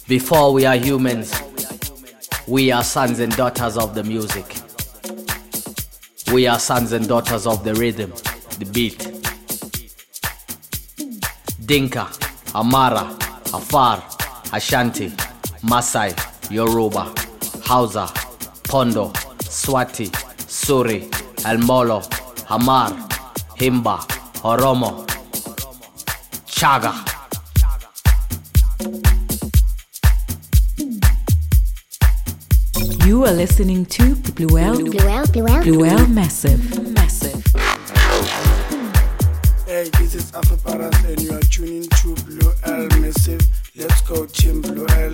Before we are humans, we are sons and daughters of the music. We are sons and daughters of the rhythm, the beat. Dinka, Amara, Afar, Ashanti, Masai, Yoruba, Hausa, Pondo, Swati, Suri, Elmolo, Hamar, Himba, Oromo, Chaga. You are listening to Blue L Massive. Hey, this is Alpha Paras and you are tuning to Blue L Massive. Let's go Team Blue L.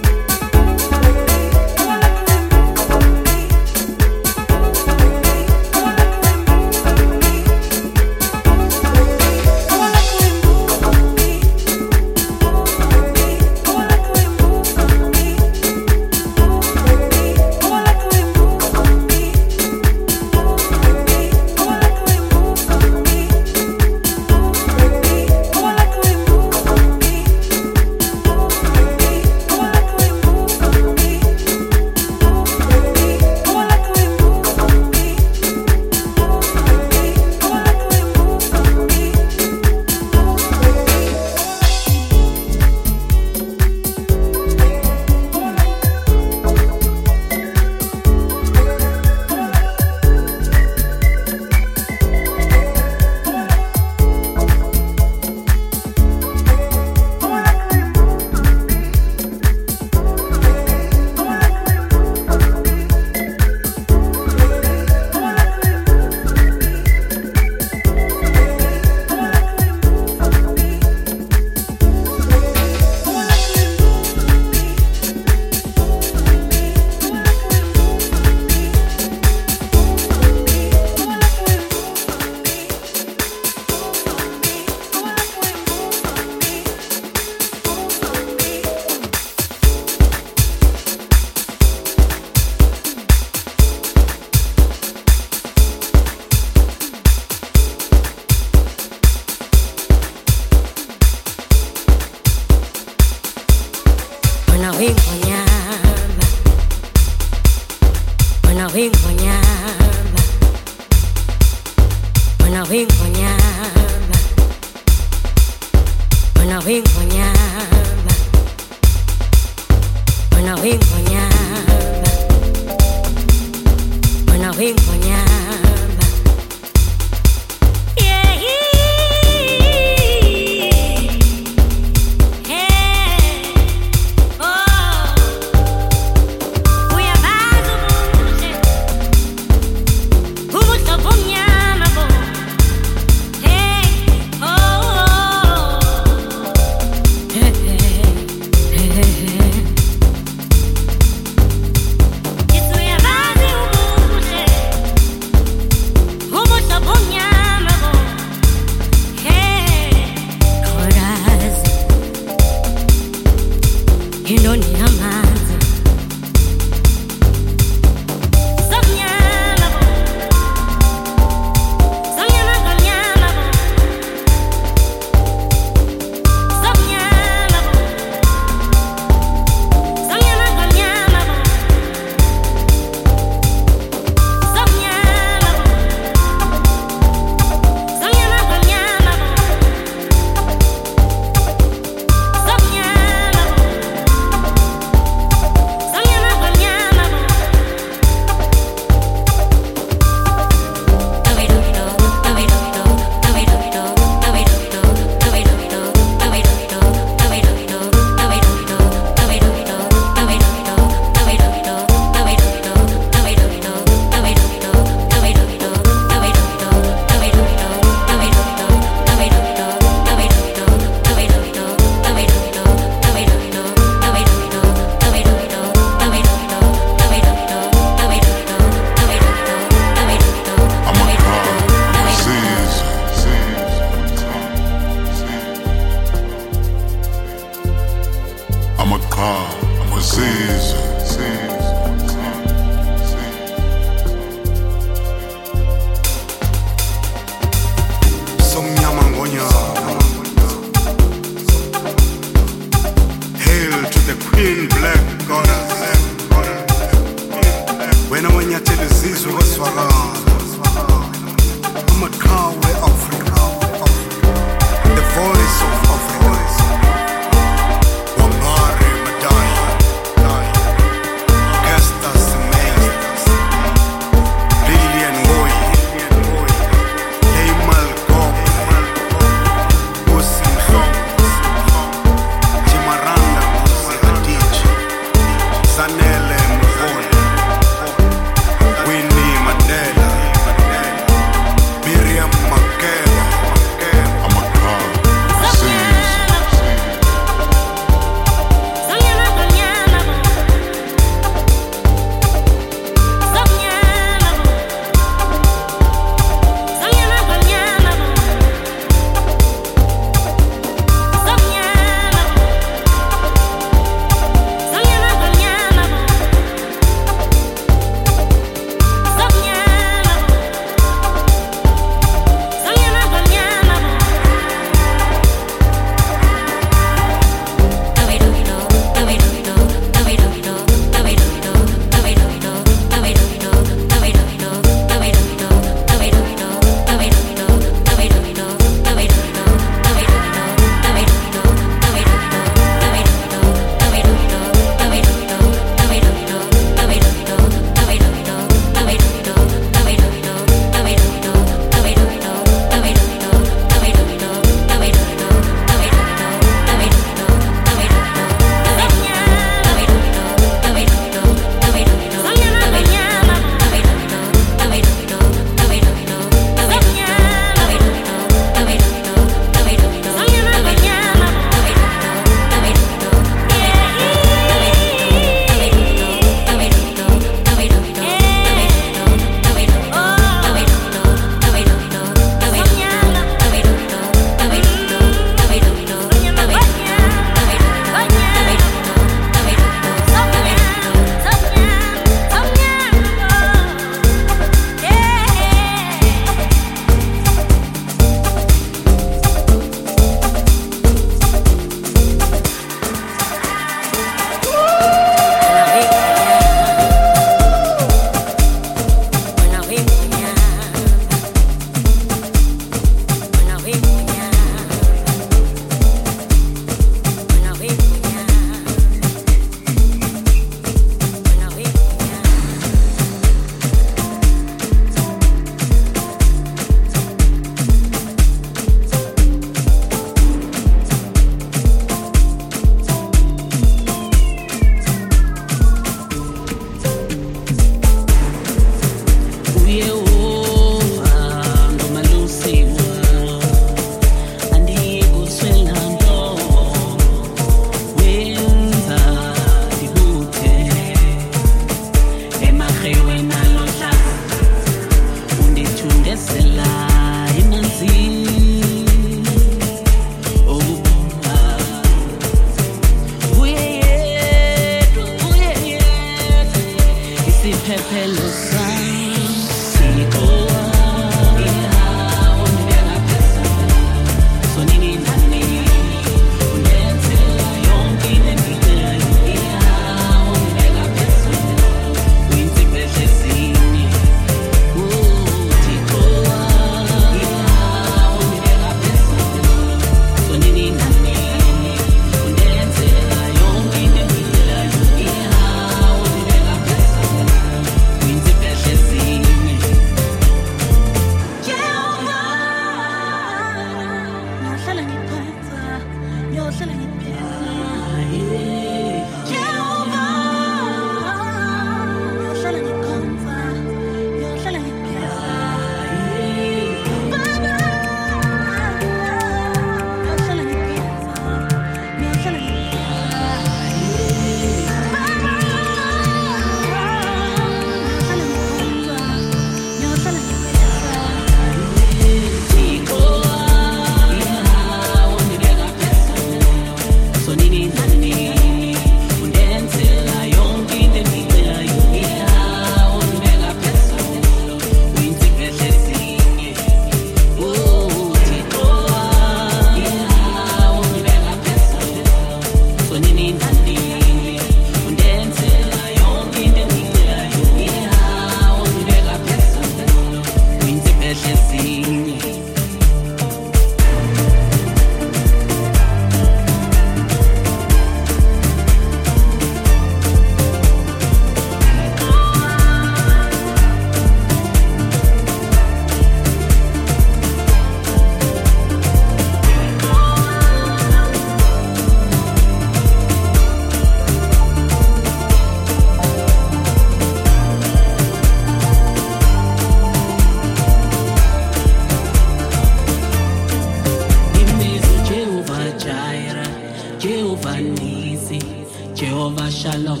Jehovah Shalom,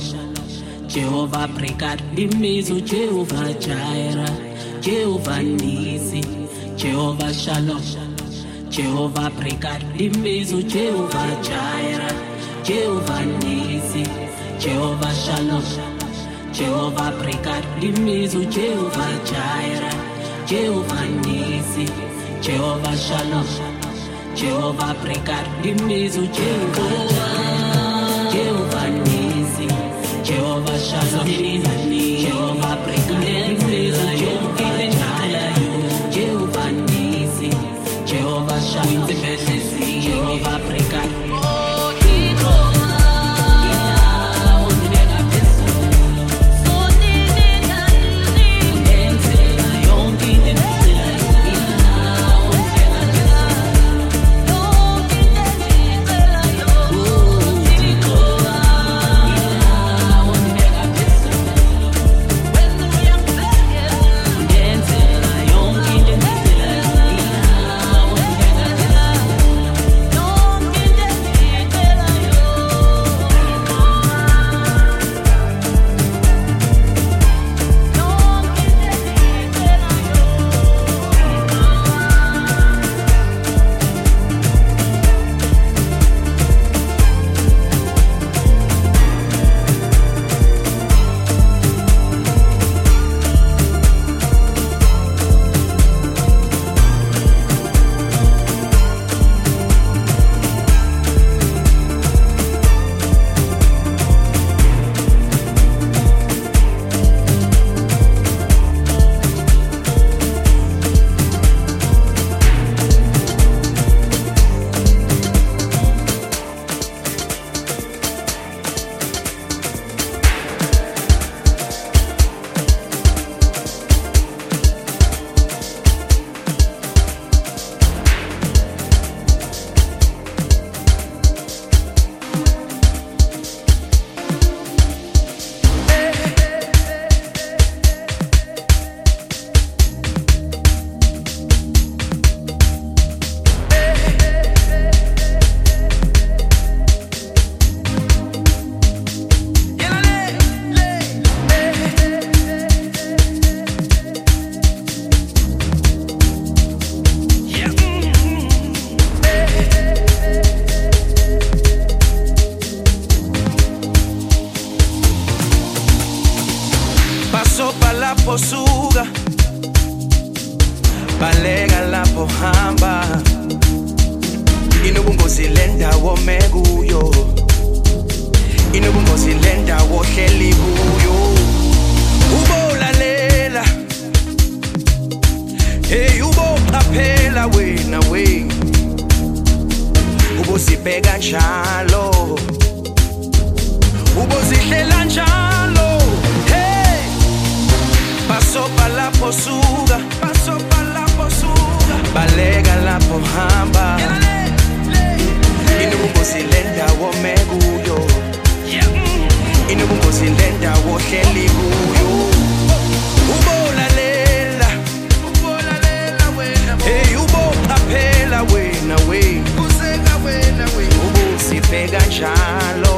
Jehovah Prekat, Dimizu, Jehovah Jireh, Jehovah Nisi, Jehovah Shalom, Jehovah Prekat, Dimizu, Jehovah Jireh, Jehovah Nisi, Jehovah Shalom, Jehovah Prekat, Dimizu, Jehovah Jireh, Jehovah Nisi, Jehovah Shalom, Jehovah Prekat, Dimizu, Jehovah Nisi, Jehovah Shalom, Jehovah Prekat, Jehovah Jireh, Jehovah Nisi, Jehovah Shalom, Jehovah Prekat. Basopa lapho suka, baleka lapho hamba. Inobungozi le ndawo mekuyo, inobungozi le ndawo hleli kuyo. Ubolalela, hey uboqaphela wena we, ubuzibheka njalo, ubuzihlela njalo. Hey, basopa lapho suka, basopa lapho suka, baleka lapho hamba. Inobungozi le ndawo mekuyo, inobungozi le ndawo hleli kuyo. Ubolalela, ubolalela wena, hey uboqaphela wena we, uzeka wena we, ubuzibheka njalo,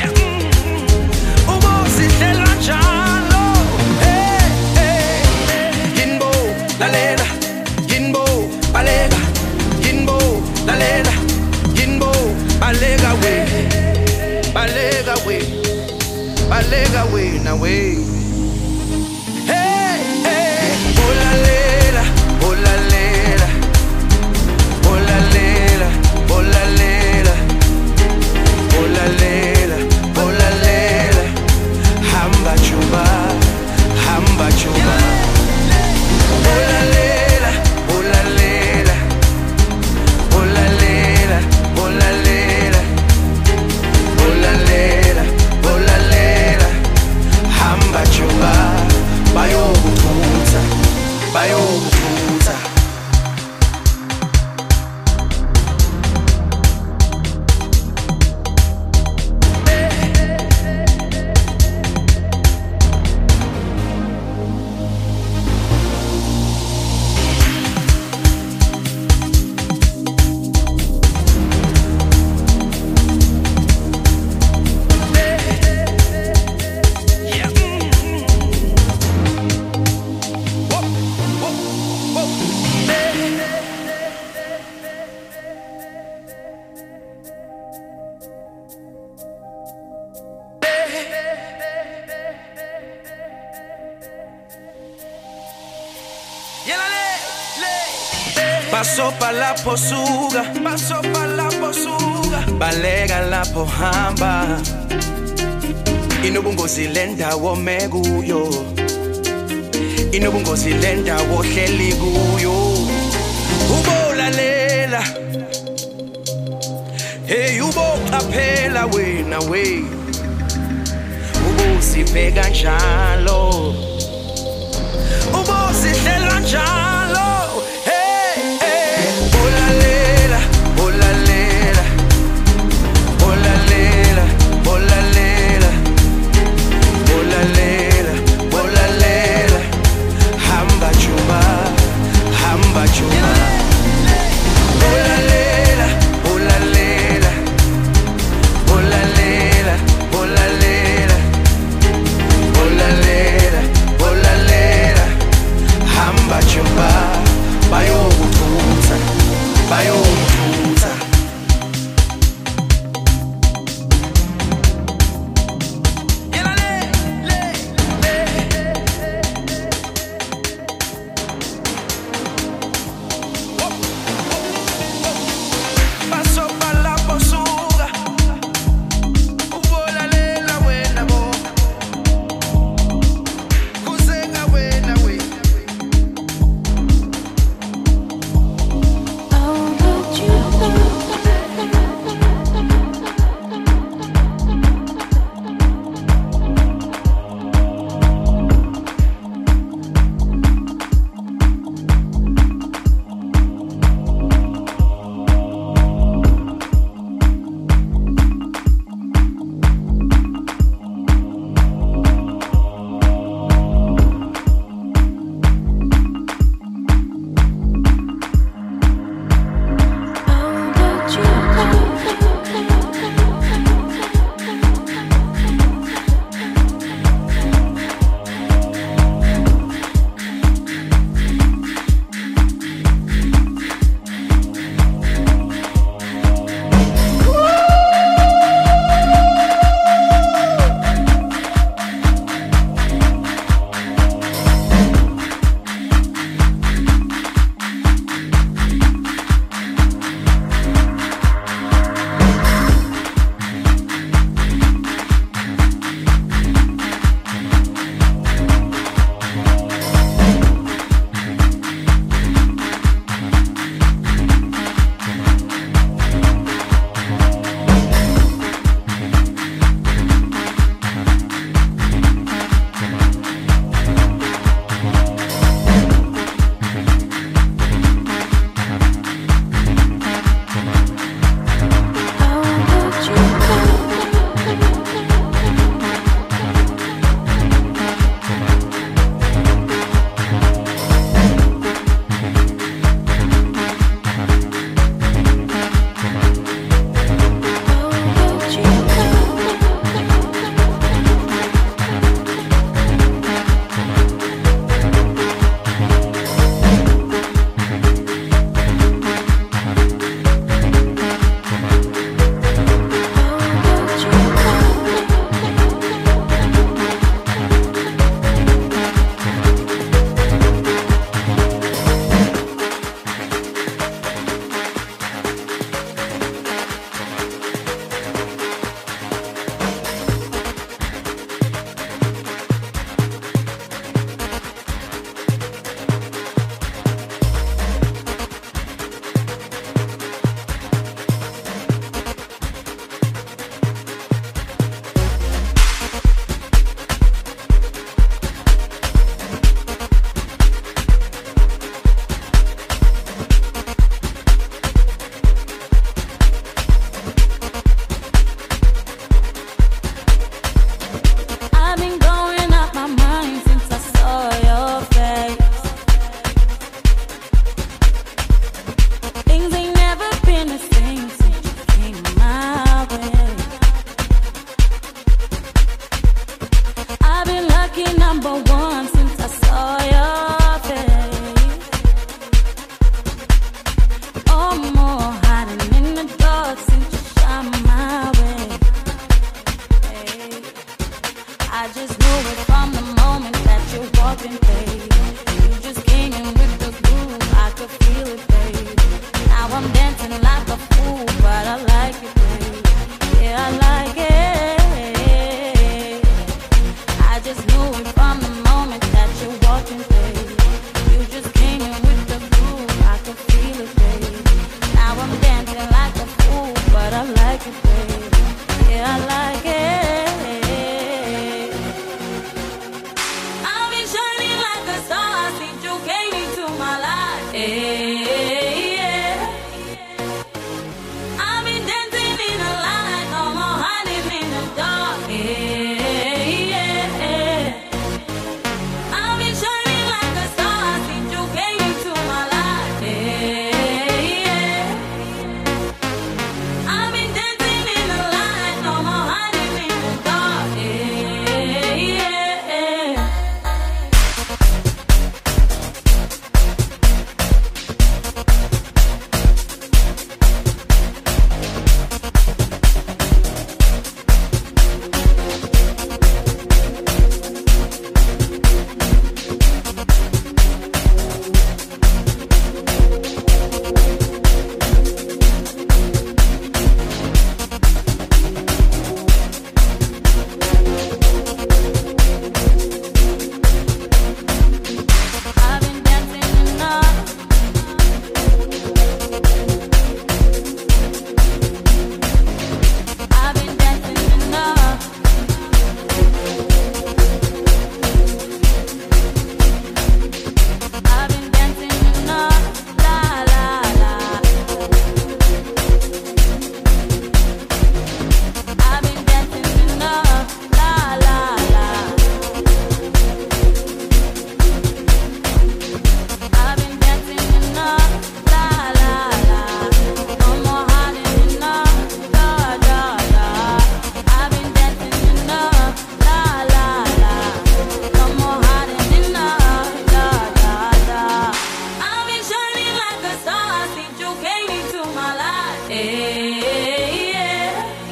ubuzihlela njalo. Hey hey, yinbo lalela, yinbo baleka, yinbo lalela, yinbo baleka we, baleka we, baleka wena we. Hey hey, bolalela, bolalela, bolalela, bolalela, bolalela, bolalela, hamba chuba, hamba chuba. Bolalela, bolalela, bolalela, bolalela, bolalela, bolalela, hamba chuba, bayokuphutha, bayokuphutha. Basopa lapho suka, basopa lapho suka, baleka lapho hamba. Inobungozi le ndawo mekuyo, inobungozi le ndawo hleli kuyo. Ubolalela, hey uboqaphela wena we, ubuzibheka njalo, ubuzihlela njalo. Bolalela, bolalela, bolalela, bolalela, bolalela, bolalela, hamba chuba, hamba chuba. Bolalela, bolalela, bolalela, bolalela, bolalela, bolalela, hamba chuba. lucky number one since I saw your face. Oh, more hiding in the dark since you shine my way. Hey. I just knew it from the moment that you walked in, babe. You just came in with the groove, I could feel it, babe. Now I'm dancing like a fool, but I like it, babe. Yeah, I like it. I just knew it from the moment that you walked in, babe. You just came in with the groove, I could feel it, babe. Now I'm dancing like a fool, but I like it, babe. Yeah, I like it. I'll be shining like a star since you came into my life. Yeah. I've been dancing in the light, no more hiding in the dark. Yeah. I've been shining like a star since you came into my life. Yeah. I've been dancing in the light, no more hiding in the dark. Yeah. I've been dancing enough. I've been dancing enough. I've been dancing enough. La la la. I've been dancing enough. La la la. I've been dancing enough, la la la. No more hiding enough, da da da. I've been dancing enough, la la la. No more hiding enough, da da da. I've been shining like a star since you came into my life. Yeah.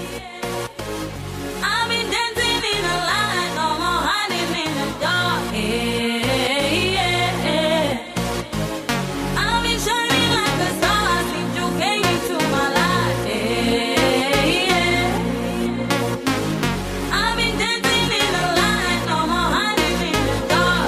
I've been dancing in the light, no more hiding in the dark. Yeah. I've been shining like a star since you came into my life. Yeah. I've been dancing in the light, no more hiding in the dark.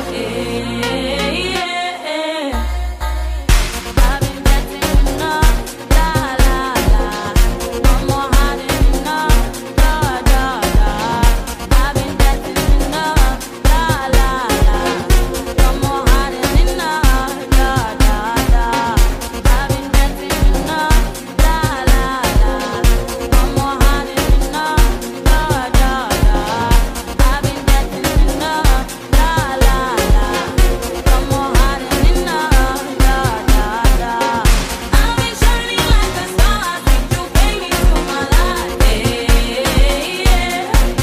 Yeah. I've been dancing enough, la la la. No more hiding enough, da da da. I've been dancing enough, la la la. No more hiding enough, da da da. I've been dancing enough, la la la. No more hiding enough, da da da. I've been dancing enough, la la la. No more hiding enough, da da da. I've been shining like a star since you came into my life. Yeah.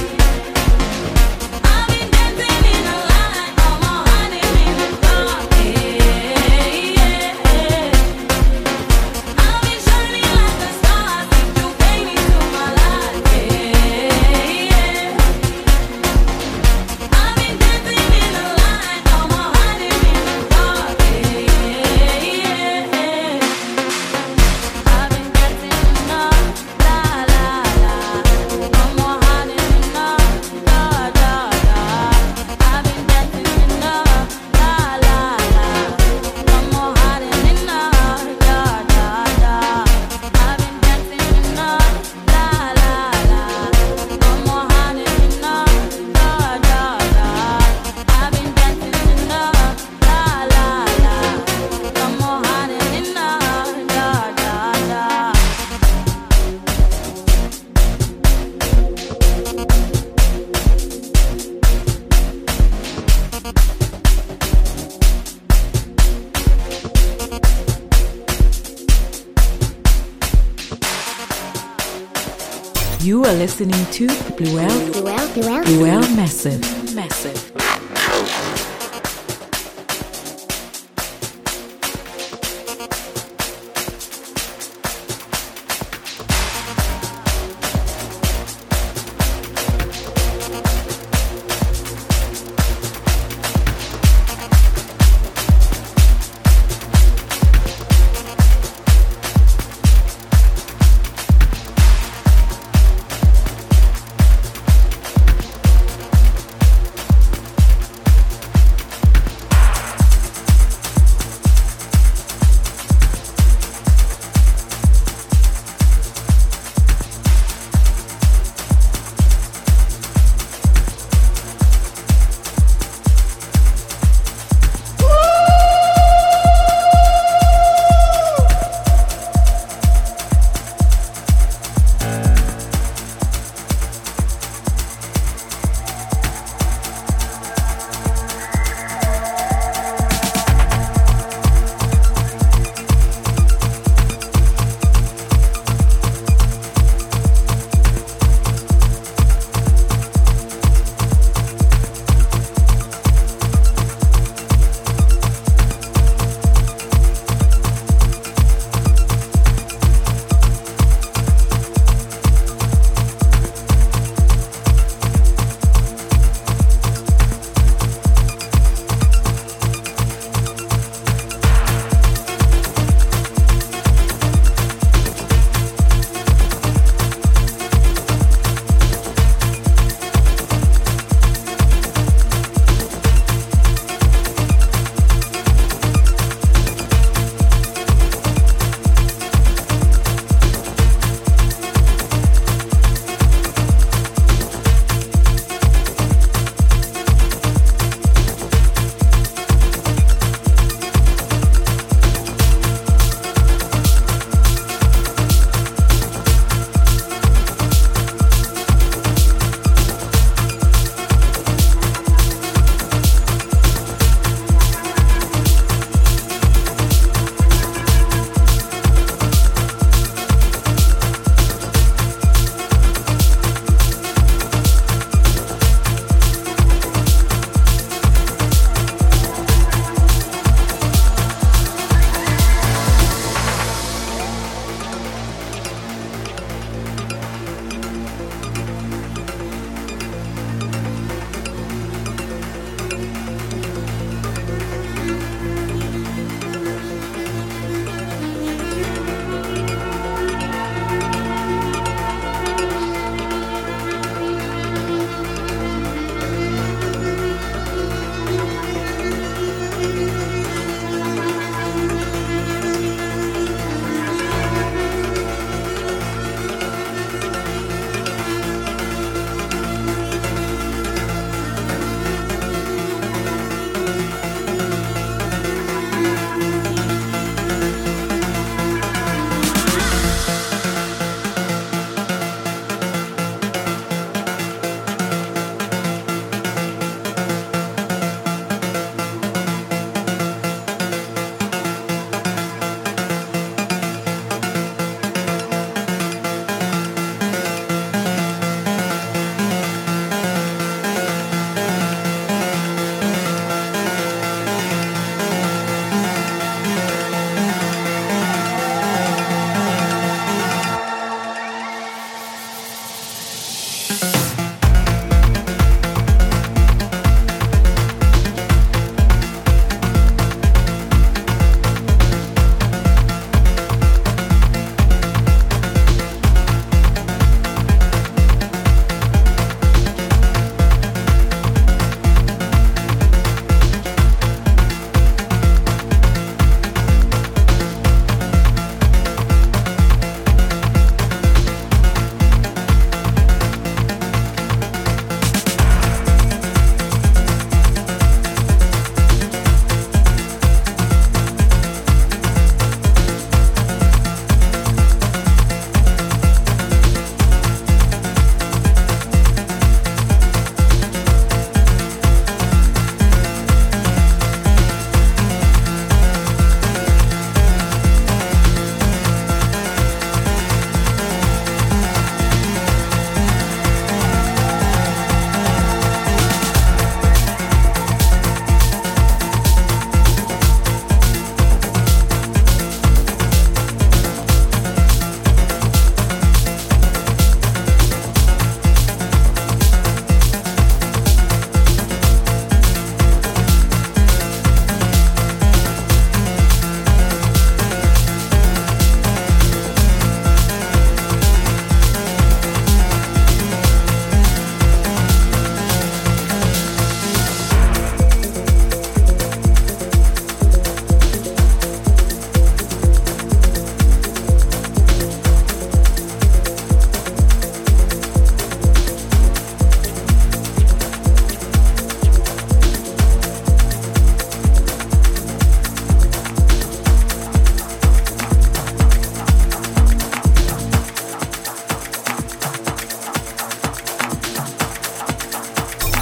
I've been dancing in the light, no more hiding in the dark. Yeah. I've been shining like a star since you came into my life. Yeah. I've been dancing in the light, no more hiding in the dark. Yeah. I've been dancing enough, la la la. No more hiding enough, da da da. I've been dancing enough, la la la. No more hiding enough, da da da. I've been dancing enough, la la la. No more hiding enough, da da da. I've been dancing enough, la la la. No more hiding enough, da da da. You are listening to Bluel Massive.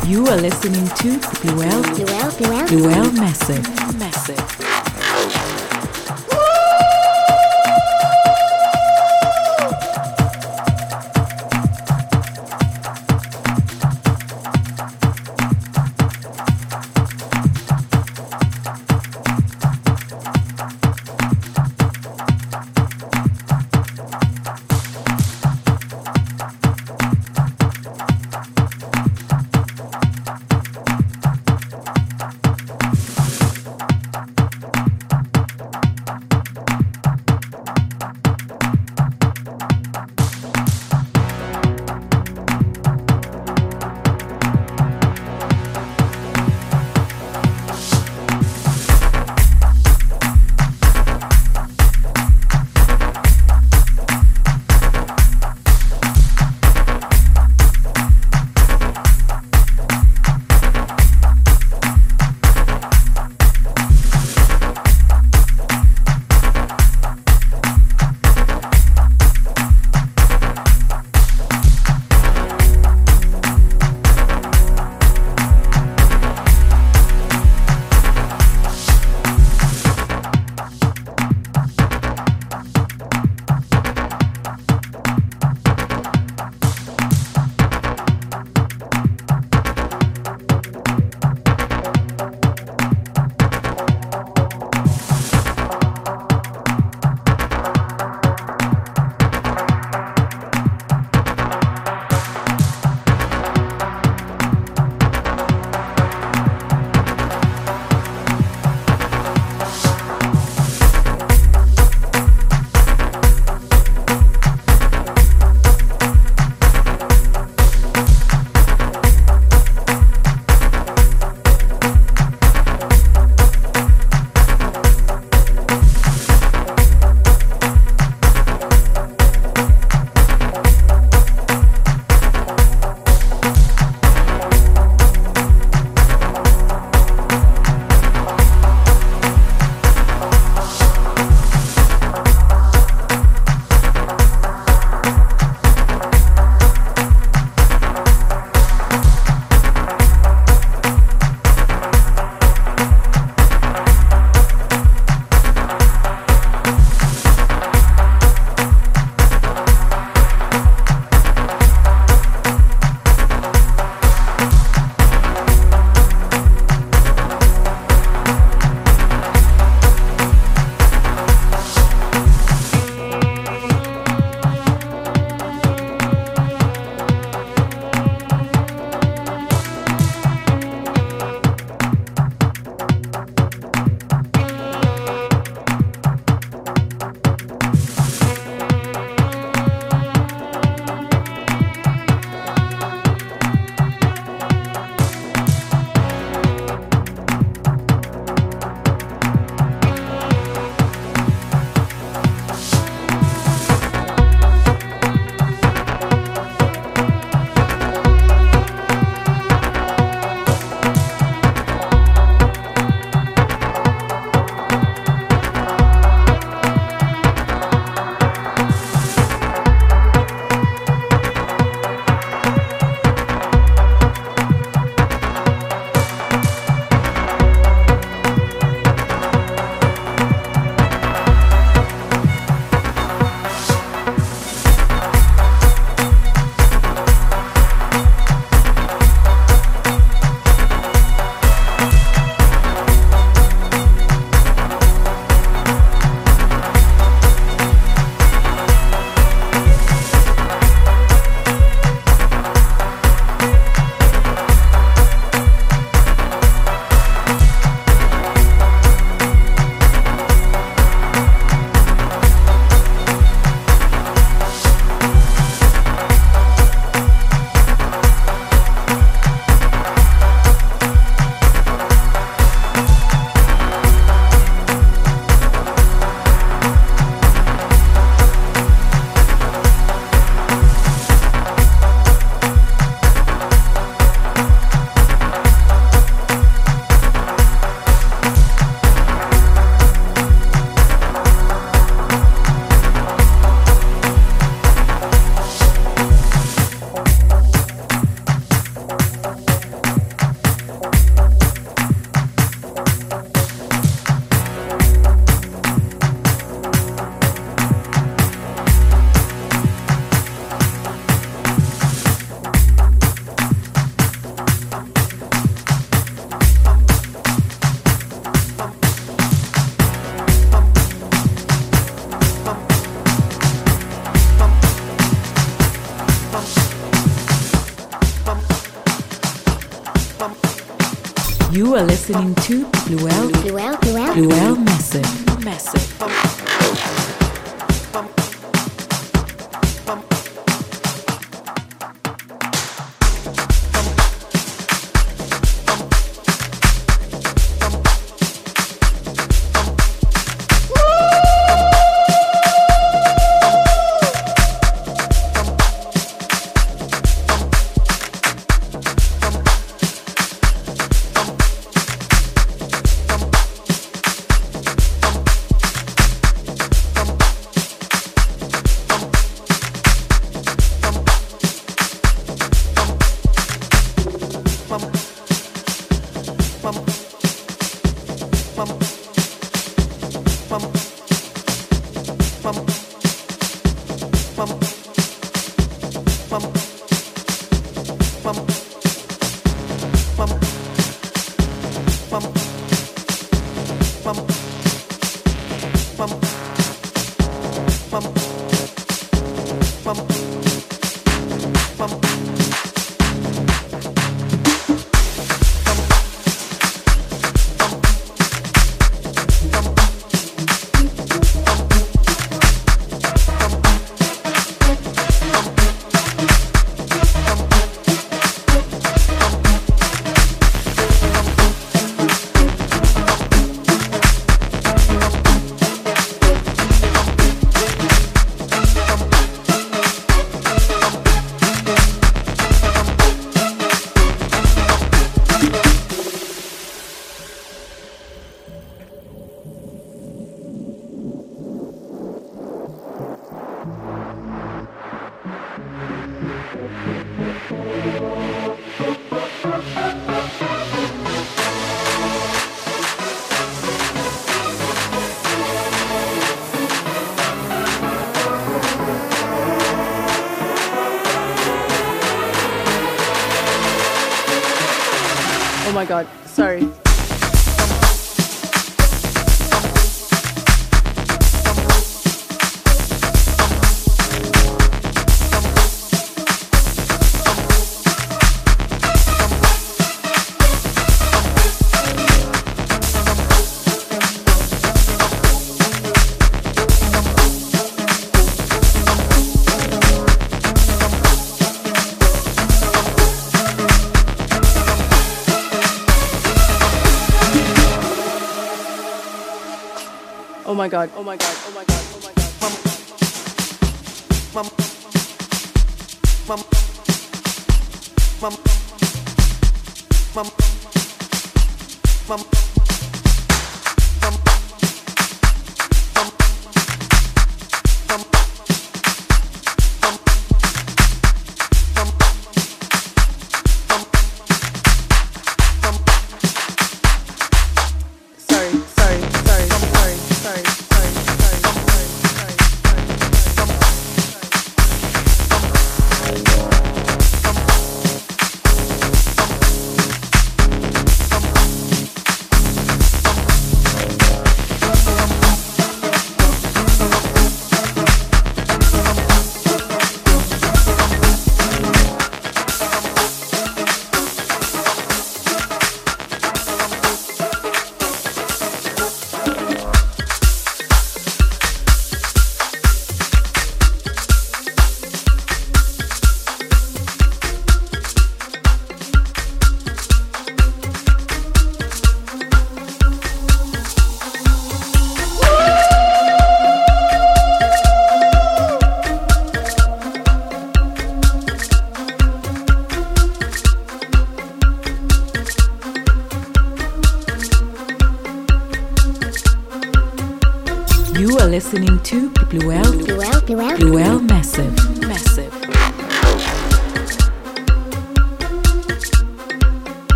You are listening to Bluel Massive. You are listening to Bluel Massive. Massive. Oh my god, sorry. Oh my god, oh my god, oh my god, oh my god. You are listening to Bluel Massive. Massive.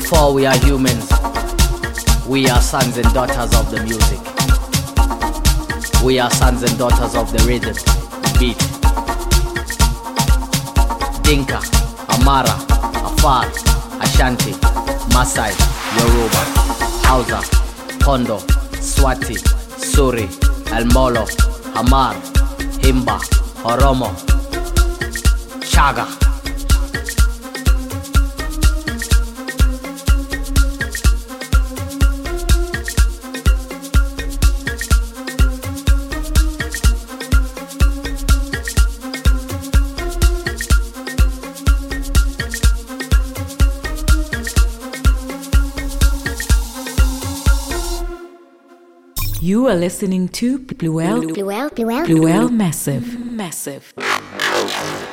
For we are humans. We are sons and daughters of the music. We are sons and daughters of the rhythm, the beat. Dinka, Amara, Afar, Ashanti, Masai, Yoruba, Hausa, Kondo, Swati, Suri, El Molo, Hamar, Himba, Oromo, Chaga. You are listening to Bluel Massive.